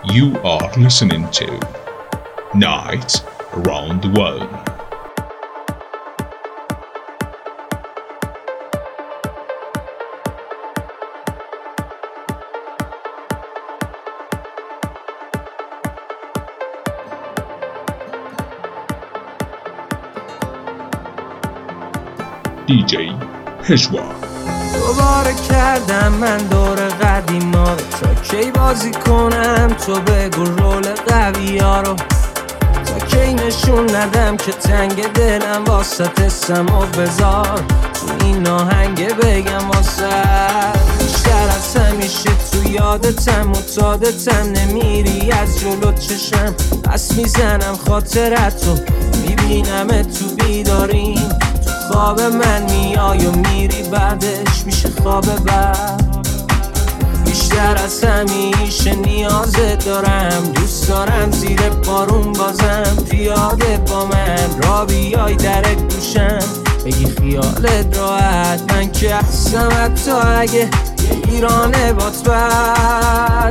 You are listening to Nights Around the World. DJ پژوا. دوباره کردم من دور قدیما رو، تا کی بازی کنم تو بگو رول قوی ها رو، تا کی نشون ندم که تنگ دلم واسه سمو بذار تو این آهنگ بگم واسه بیشتر از همیشه تو یادتم معتادتم، نمیری از جلو چشم پس میزنم خاطرتو، میبینم تو بیداریم خواب من میای و میری بعدش میشه خواب بعد، بیشتر از همیشه نیازت دارم، دوست دارم زیر بارون بازم پیاده با من را بیای در گوشم بگی خیالت راحت، من که هستم حتی اگه یه ایرانه بات بد،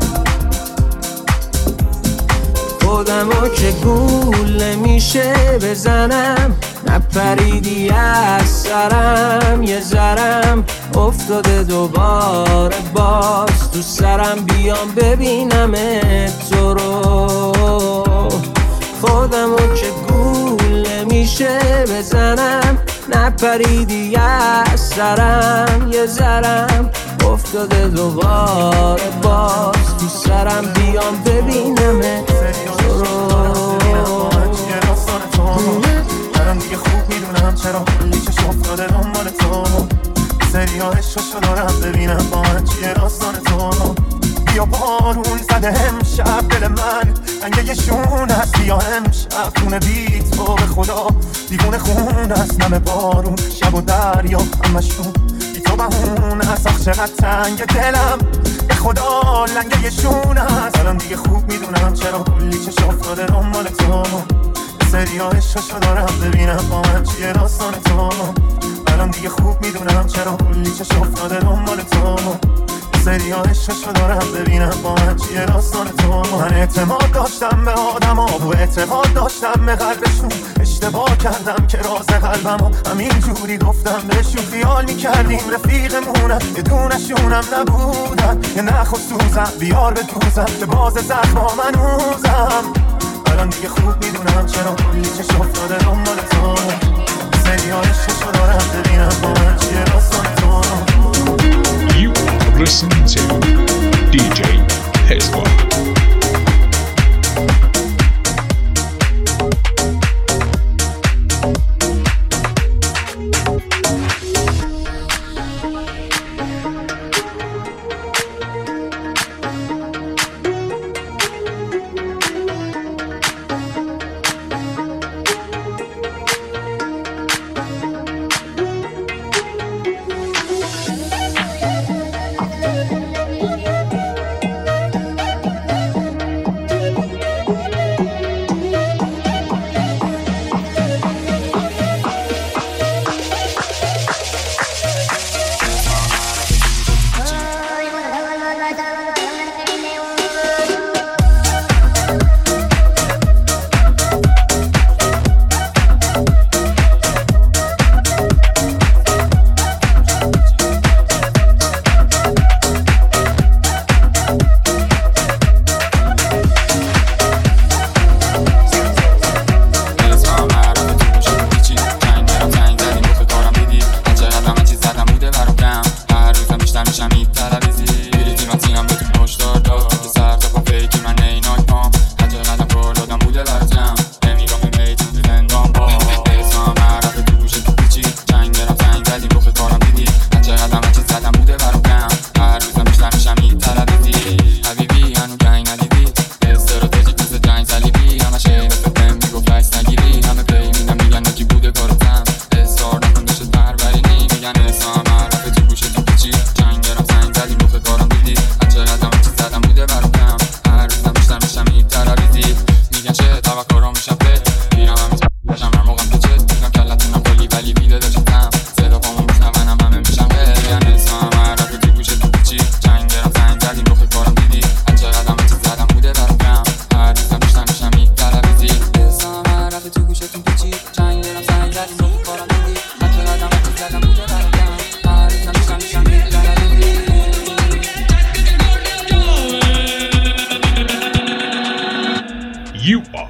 خودمو که گول نمیشه بزنم، نپریدی از سرم یه ذرم افتاده دوباره باز تو سرم، بیام ببینم تو رو، خودمو که گول نمیشه بزنم، نپریدی از سرم یه ذرم افتاده دوباره باز تو سرم، بیام ببینم تو رو. دیگه خوب میدونم چرا کلی چشم افتاده دنبال تو، سری ها عشقشو دارم ببینم با من چیه داستان تو، بیا بارون زده امشب دل من رنگه شون هست، بیا امشب خونه بی تو به خدا دیوونه خون هست، نم بارون شب و دریا همشون بی تو بهون هست، آخ چقدر تنگ دلم به خدا لنگه شون هست، الان دیگه خوب میدونم چرا کلی چشم افتاده دنبال تو، سری ها عشقشو دارم ببینم با من چیه داستان تو، الان دیگه خوب میدونم چرا کلی چشم افتاده دنبال تو، سری ها عشقشو دارم ببینم با من چیه داستان تو، من اعتماد داشتم به آدم ها و اعتماد داشتم به قلبشون، اشتباه کردم که راز قلبم ها همین جوری گفتم بهشون، خیال میکردیم رفیقمونم یه دونشونم نبودن، یه نخ و سوزم بیار به دوزم که باز زخم ها من اوزم، الان دیگه خوب میدونم چرا کلی چشم افتاده دنبال تو، سری ها عشقشو دارم ببینم با من چیه داستان تو. You are listening to DJ پژوا.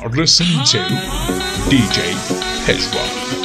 are listening to DJ Peshwa.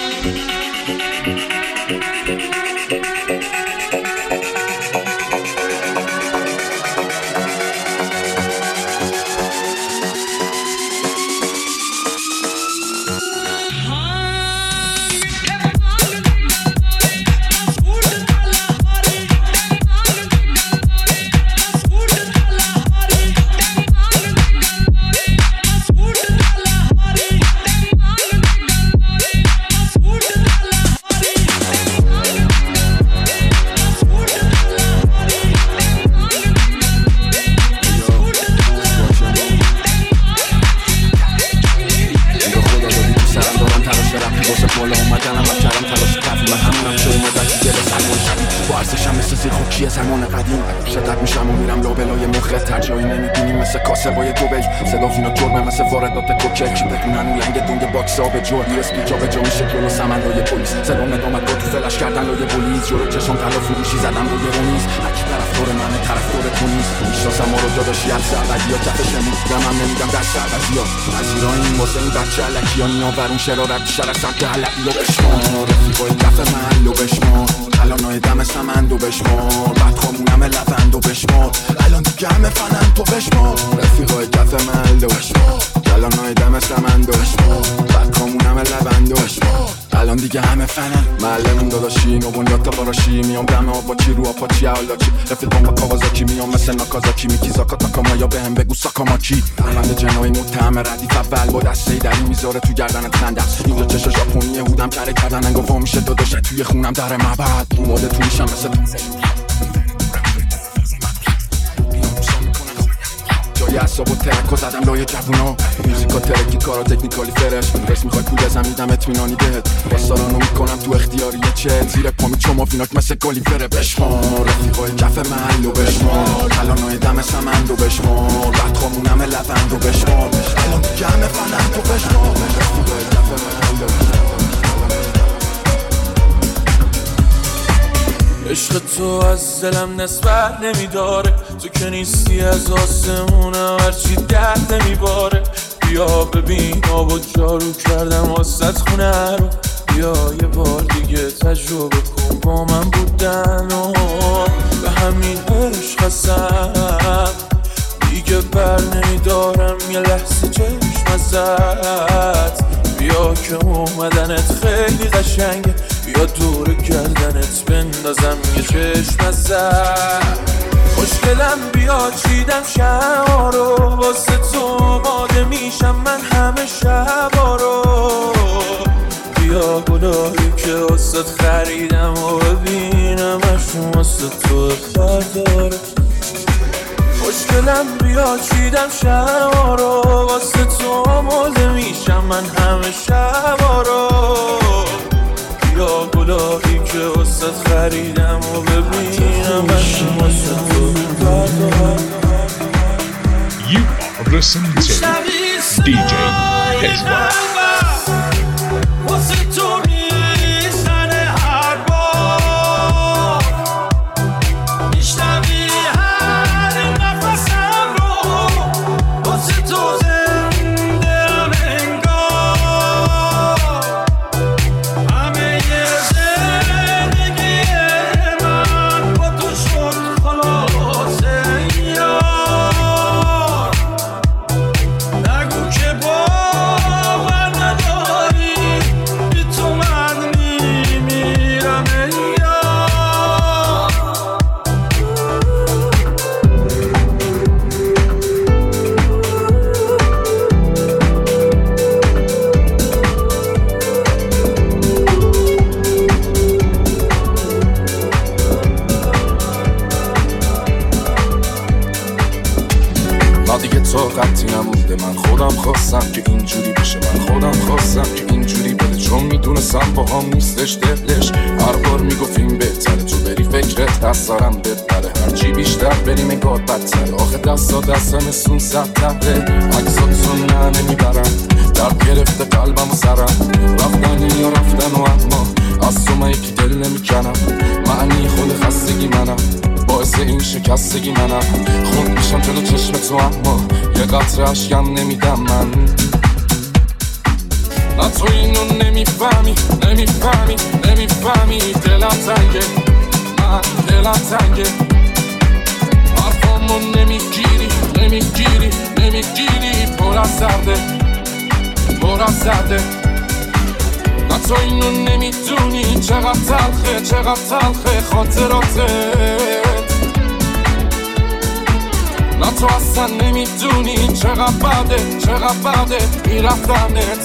اون شرارت شر از سمت حلقی و بشمار رفیقای دف من رو بشمار الانای دم سمند و بشمار بعد خامونم لبند و بشمار الان دیگه همه فنند تو بشمار رفیقای دف من رو بشمار الانای دم سمند و بشمار بعد خامونم لبند و بشمار الان دیگه همه فنن معلمون داداشی نوبون یاد تا باراشی میام دم آپاچی رو آپاچی حالاچی رفیقام با کاوازاکی میام مثل ناکازاکی میکیزاکا تاکاما یا بهم بگو ساکاماکی بند جنایی متهم ردیف اول با دسته دری میذاره تو گردنت خنده اینجا چشا ژاپنی هودم کره کردن انگو میشه داداشه توی خونم در مبد اومده تو میشم مثل جای اصاب و ترک و زدم لای جوونا موزیکا ترکی کارا تکنیکالی فرش رس میخوای پول ازم میدم اطمینانی بهت باستارانو میکنم تو اختیاری چه زیر پامی چما فیناک مثل گالی فره بشمار رفیقای کف محل و بشمار الانای دم سمند و بشمار بعد خامونم لبند و بشمار الان دیگه همه فنند و بشمار رفیقای کف محل و بشمار عشق تو از دلم نسبت نمیداره تو که نیستی از آسمونم هرچی درد نمیباره بیا ببین آب و جارو کردم واسط خونه رو بیا یه بار دیگه تجربه کن با من بودن و به همین عشق هستم دیگه بر نمیدارم یه لحظه چشم ازت بیا که اومدنت خیلی قشنگه بیا دور گردنت بندازم یه چشم ازت خوشگلم بیا چیدم شما رو واسه تو ماده میشم من همه شبا رو بیا گلایی که واسه خریدم و ببینم اشون واسه تو برداره خوشگلم بیا چیدم شما رو واسه تو ماده میشم من همه شبا رو بیا گلایی که واسه خریدم و ببینم اشون واسه تو برداره You are listening to DJ Peshwa. من خودم خواستم که اینجوری بشه من خودم خواستم که اینجوری بده چون میدونستم با هم نیستش دلش هر بار میگفتیم بهتره تو بری فکرت دست دارم بپره هرچی بیشتر بریم انگار بدتر آخه دست مثون سب تره عکساتون نه نمیبرم درد گرفته قلبم و سرم رفتنی یا رفتن و اما از تو من یکی دل نمیکنم معنی خود خستگی منم باعث این شکستگی منم خون میشم جلو چشم تو اما یه قطره اشکم نمیدم من تو اینو نمیفهمی نمیفهمی نمیفهمی دلم تنگه من دلم تنگه حرفامو نمیگیری نمیگیری نمیگیری پر از درده پر از درده نه تو اینو نمیدونی چقدر تلخه خاطراتت نه تو اصلا نمیدونی چقدر بده میرفتنت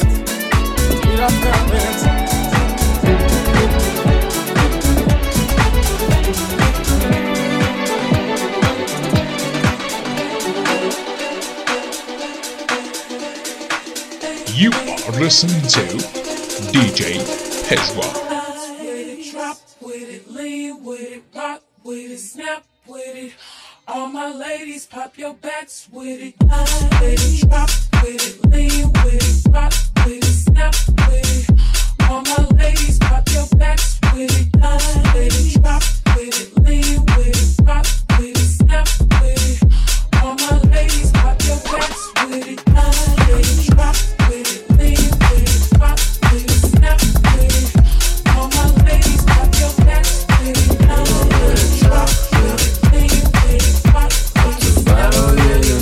You are listening to DJ Peshwa. Drop with it, lean with it, rock with it, snap with it. All my ladies, pop your backs with it. With it, drop with it, lean with it, rock with it, snap with it. All my ladies, pop your backs with it. With it, drop with it, lean with it, rock with it, snap with it. All my ladies, pop your backs with it. With it, drop with it, lean with it, rock with it, snap with it. All my ladies, pop your backs with it. With it, drop with it, lean with it, rock with it, snap with it.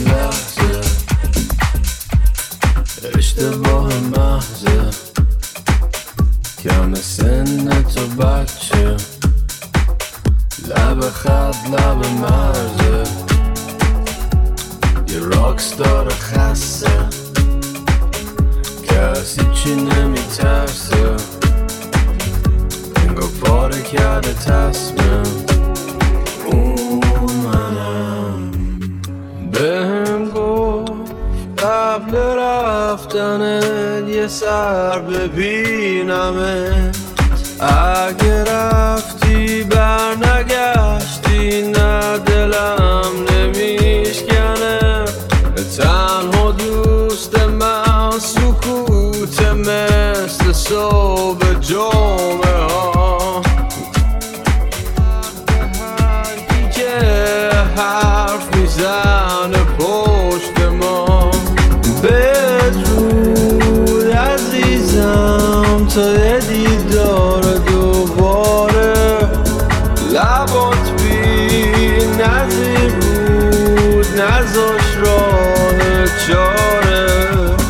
اشتباه محضه کم سن تو بچه لب خط لب مرزه یه راکستار خسته کسی چی نمیترسه انگار پاره کرده تصمیم اون منم بهم گفت قبل رفتنت یه سر ببینمت اگه رفتی بر نگشتی نه دلم نمیشکنه تنها دوست من سکوت مثل صبح جمعه ها هرکی که حرف میزنه پشت ما بدرود عزیزم تا یه دیدار دوباره لبات بی نظیر بود نذاش راه چاره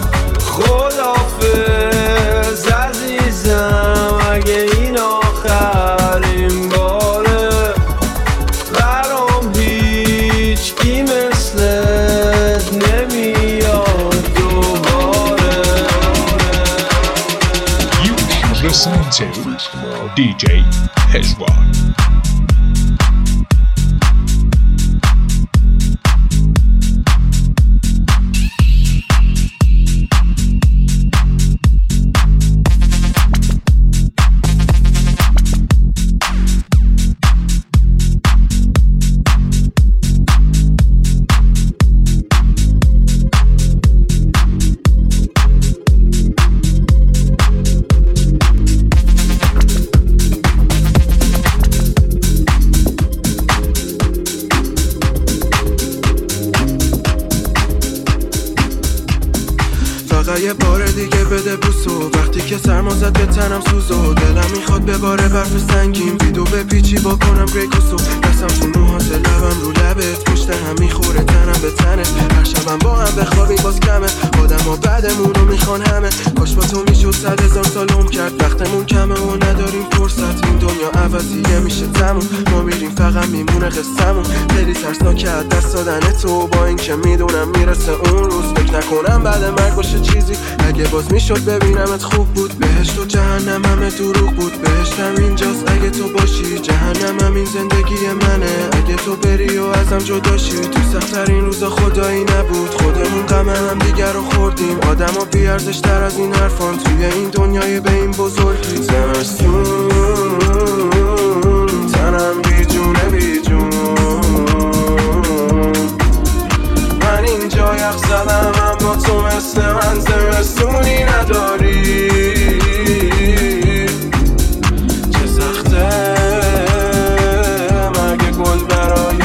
خداحافظ عزیزم اگه این آخرین باره برام هیچکی مثلت نمیاد دوباره You are listening to DJ Peshwa. یه بار دیگه بده بوسو وقتی که سرما زد به تنم سوزو دلم میخواد بباره برف سنگین ویدو بپیچی بکنم گریکوسو دستم تو موهات لبم رو لبت پشت هم میخوره تنم به تنت هر شبم با هم بخوابیم باز کمه آدم ها بعدمونو میخوان همه کاش با تو میشد 100,000 سال عمر کرد وقتمون کمه و نداریم فرصت این دنیا عوضیه میشه تموم ما میریم فقط میمونه قصه‌مون خیلی ترسناکه از دست دادن تو با این که میدونم میرسه اون روز فکر نکنم بعد مرگ باشه چیزی اگه باز میشد ببینمت خوب بود بهشت و جهنم همه دروغ بود بهشتم اینجاست اگه تو باشی جهنم هم این زندگی منه اگه تو بری و ازم جداشی تو سخت‌ترین روزا خدایی نبود خودمون غم هم دیگر رو خوردیم آدم ها بیارزش تر از این حرفان توی این دنیای به این بزرگی زمستون تنم بی جونه بی جون من اینجا یخ زدم اما تو مثل من زمستونی نداری چه سخته مگه گل برای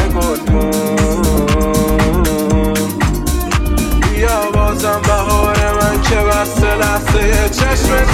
گلدون بیا بازم بهار من که بسته لحظه چشم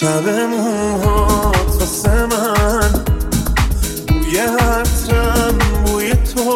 شب موهات واسه من بوی عطرم بوی تو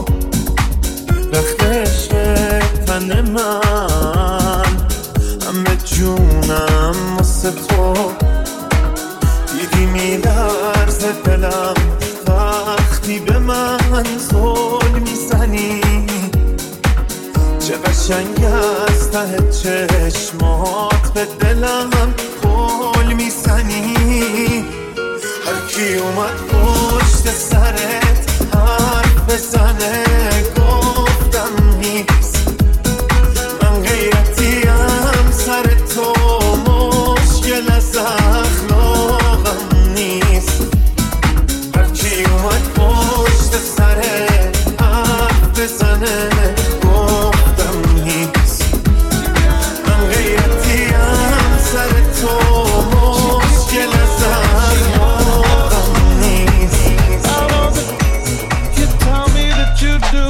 رختش تن من همه جونم واسه تو دیدی میلرزه دلم وقتی به من زل میزنی چه قشنگ از ته چشمات به دلم قول میزنی هر کی اومد پشت سرت حرف بزنه گفتم نیست من غیرتیم سر تو مشکل از اخلاقم نیست هر کی اومد پشت سرت حرف بزنه گفتم نیست من غیرتیم سر تو مشکل از اخلاقم نیست You tell me that you do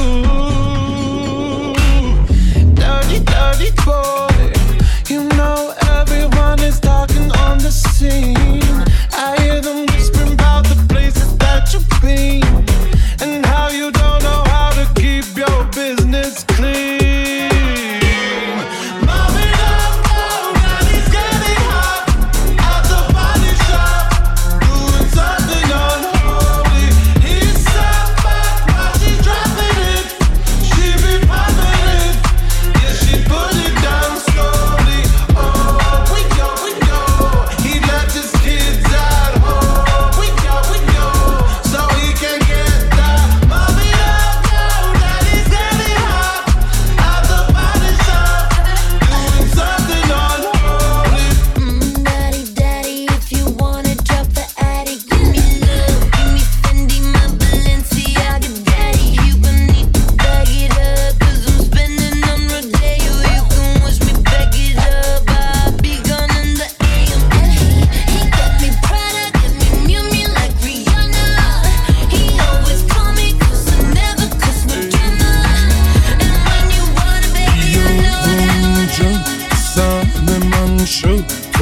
dirty, dirty boy. You know everyone is talking on the scene. I hear them whispering about the places that you've been and how you don't know how to keep your business clean. Mommy, don't know that he's getting hot at the body shop, doing something unholy. He's so fat while she's dropping it. She be popping it, yeah, she put it down slowly. Oh, we know, he left his kids at home. We know, so he can get that. Mommy, don't know that he's getting hot at the body shop, doing something unholy. Daddy, daddy, if you wanna drop the attic, give me love, give me Fendi, my Balenciaga, daddy. You gon' need to bag it up, 'cause I'm spending on Rodeo. You can wish me back it up, I'll be gone in the AM. And he got me Prada, got me Miu Miu like Rihanna. He always call me 'cause I never cause no drama. And when you wanna, baby, you know that سهم من شو تو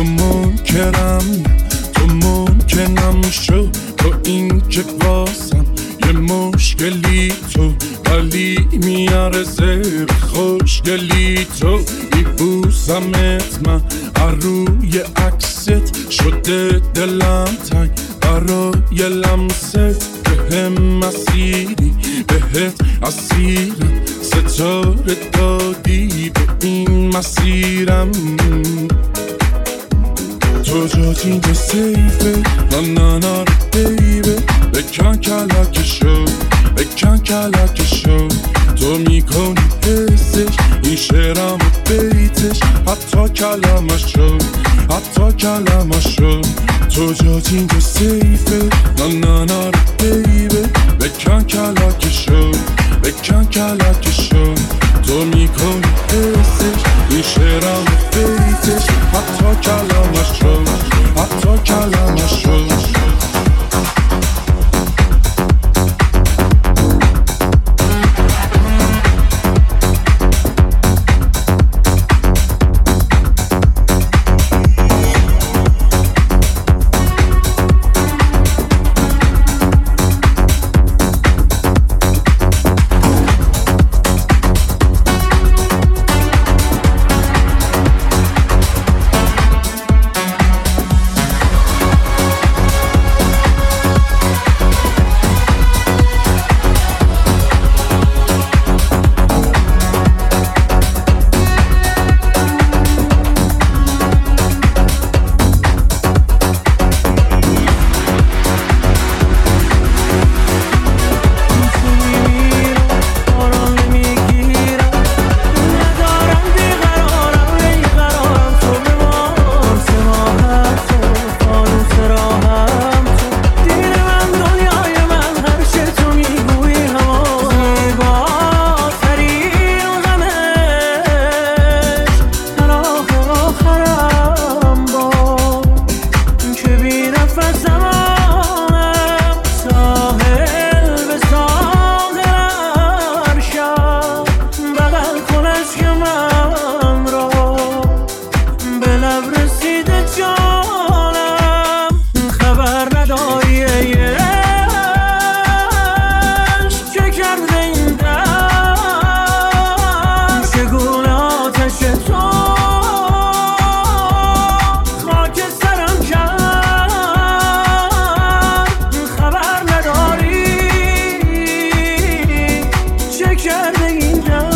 منکرم شو تو این که واسم یه مشکلی تو ولی میارزه خوشگلی تو میبوسمت من روی عکست شده دلم تنگ برای لمست بهم مسیری بهت اسیرم ستاره دادی به این مسیرم تو جات اینجا سیفه نه بیبه بکن کلکشو تو میکنی حسش این شعرم و بیتش حتی کلمشو تو جات اینجا سیفه نه بیبه بکن کلکشو تو میکنی حسش این شعرم و بیتش حتی کلمشو کرده این دم چگونه آتش تو خاک سرم کرد خبر نداری چه کرده این دم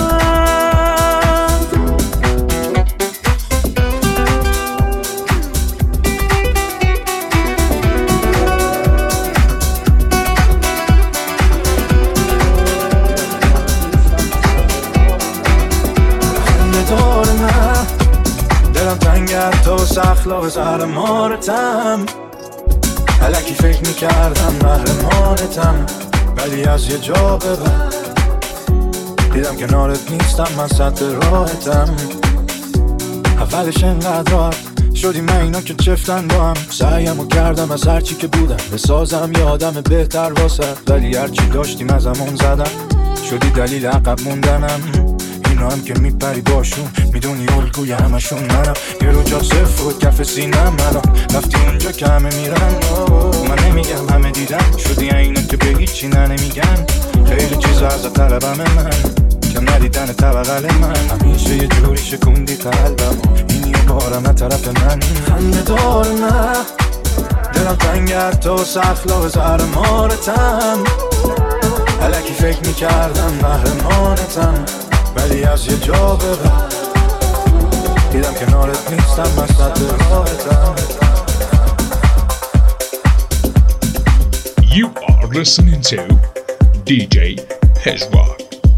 تو سخلاق زهر مارتم الکی فکر میکردم محرمانتم ولی از یه جا به بعد دیدم کنارت نیستم من سطح راحتم اولش انقدر راحت شدیم من اینا که چفتن با هم سعیمو کردم از هرچی که بودم بسازم یه آدم بهتر واسه ولی هرچی داشتیم ازمون زدم شدی دلیل عقب موندنم اینا هم که میپری باشون میدونی الگوی همشون منم یه رو جا صفر بود کف سینم الان رفتی اونجا که همه میرن من نمیگم همه دیدن شدی اینا که به هیچی نمیگن خیلی چیزا از طلبم من کم ندیدن طبقل من همیشه یه جوری شکوندی قلبم اینی بارم از طرف من خنده دار نه دلم تنگت تو سخلاق زهر مارتم الکی فکر میکردم محرمانتم ولی از یه جا به بعد دیدم کنارت نیستم من سطح راحتم You are listening to DJ Hezrock.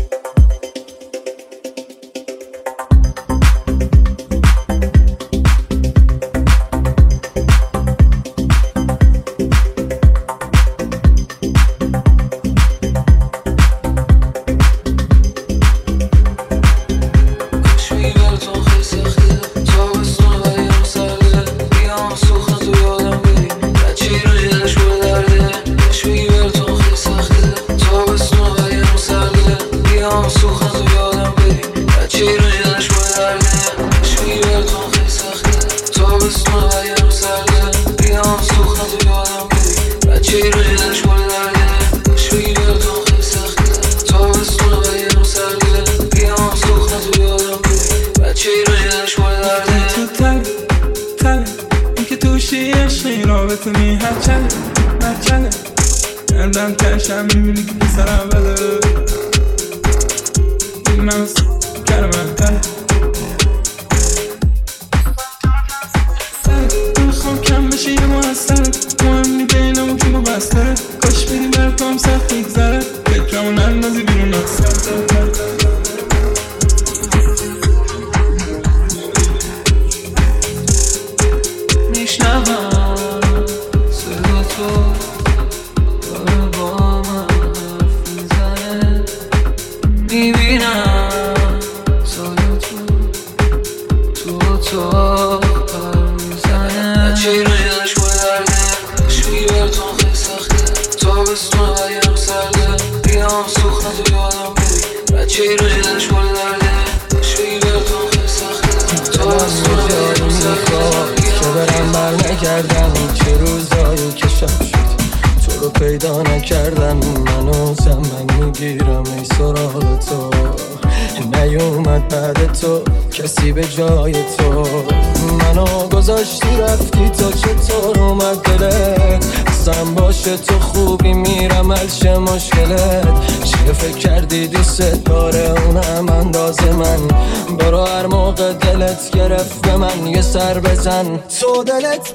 تو دلت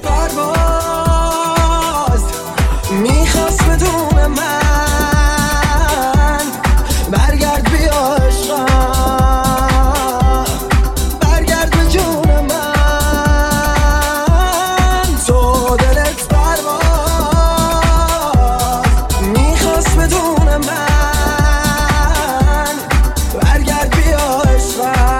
پرواز میخواست بدون من برگرد بیا عشقم برگرد به جون من تو دلت پرواز میخواست بدون من برگرد بیا عشقم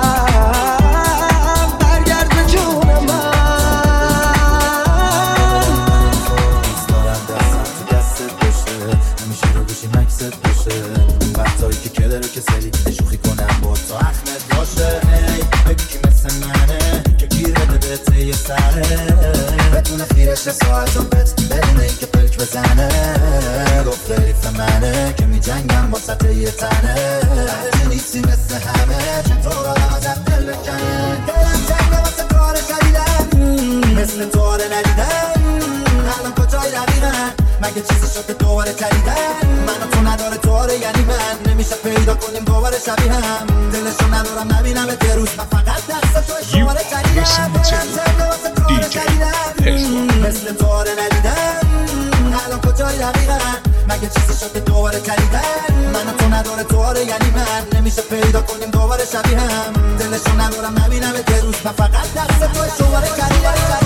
بتونه خیرش ساعت و بت بدونه این که پلک بزنه گفت ریف منه که می جنگم من واسه یه تنه نیستی مثل همه چطور آدم ازت دل بکنه دلم تنگه واسه کار خریدن مثل تو آره ندیدن الان کجای دقیقا مگه چیزی شد که دوباره تریدن من و تو نداره تو آره یعنی من نمیشه پیدا کنیم دوباره شبیه هم دلشو ندارم نبینم یه روز من فقط دست تو شماره تریدن دلم تنگه واسه کار خریدن مثل تو آره ندیدن الان کجای دقیقا مگه چیزی شد که دوباره تریدن من و تو نداره تو آره یعنی من نمیشه پیدا کنیم دوباره شبیه هم دلشو ندارم نبینم یه روز من فقط دست تو شماره تریدن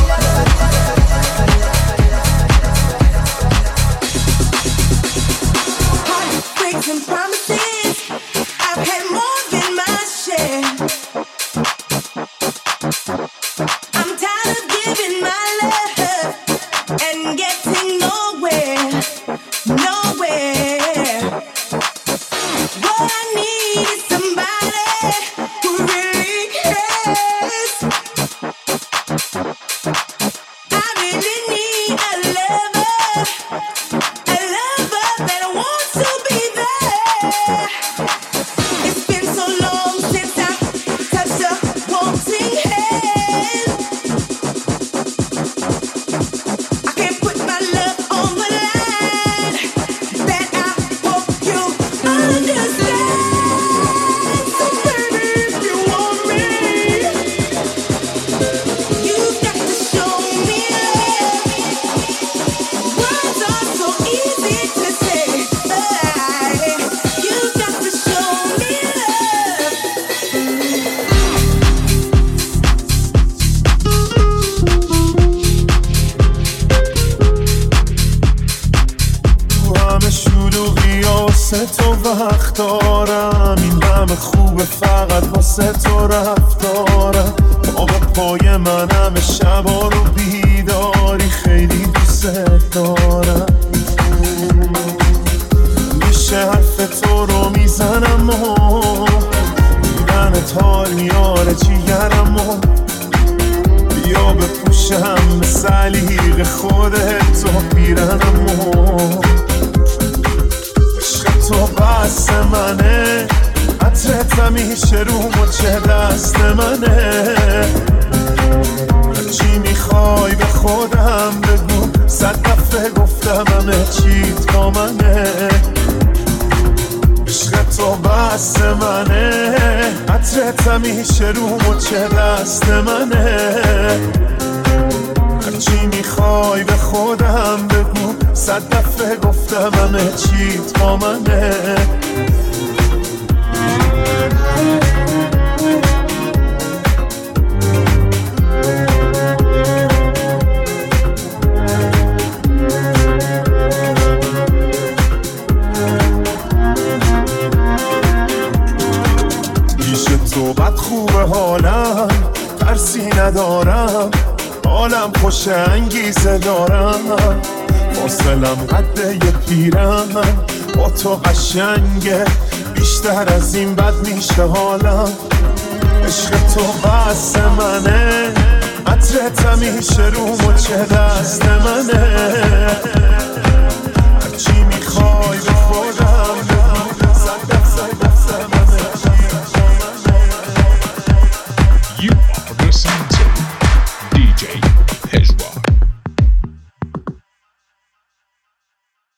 And promises, I've had more than my share. I'm tired of giving my love and getting nowhere, nowhere. What I need is somebody who really cares. I really need a lover that wants to be there. It's been so long since I touched a wanting hand. I can't put my love on the line. That I hope you understand. So baby, if you want me, you've got to show me love. Words are so easy to say. You've got to show me love. تو همه شلوغی واسه تو وقت دارم این همه خوبه فقط واسه تو رفتارم پا به پای من همه شبا رو بیداری خیلی دوست دارم میشه حرف تو رو میزنم و میرنت حال میاره جیگرم و بیا بپوشم به سلیق خودت و پیرنم و عشق تو بس منه عطرت همیشه رو مچه دست منه هرچی میخوای به خودم بگو 100 دفعه گفتم همه چیت با منه عشق تو بس منه عطرت همیشه رو مچه دست منه هرچی میخوای به خودم بگو 100 دفعه گفتم همه چیت با منه تو بد خوبه حالم ترسی ندارم حالم خوش انگیزه دارم فاصلم قد یه پیرم با تو قشنگه بیشتر از این بد میشه حالم عشق تو بس منه عطرت همیشه رو مچه دست منه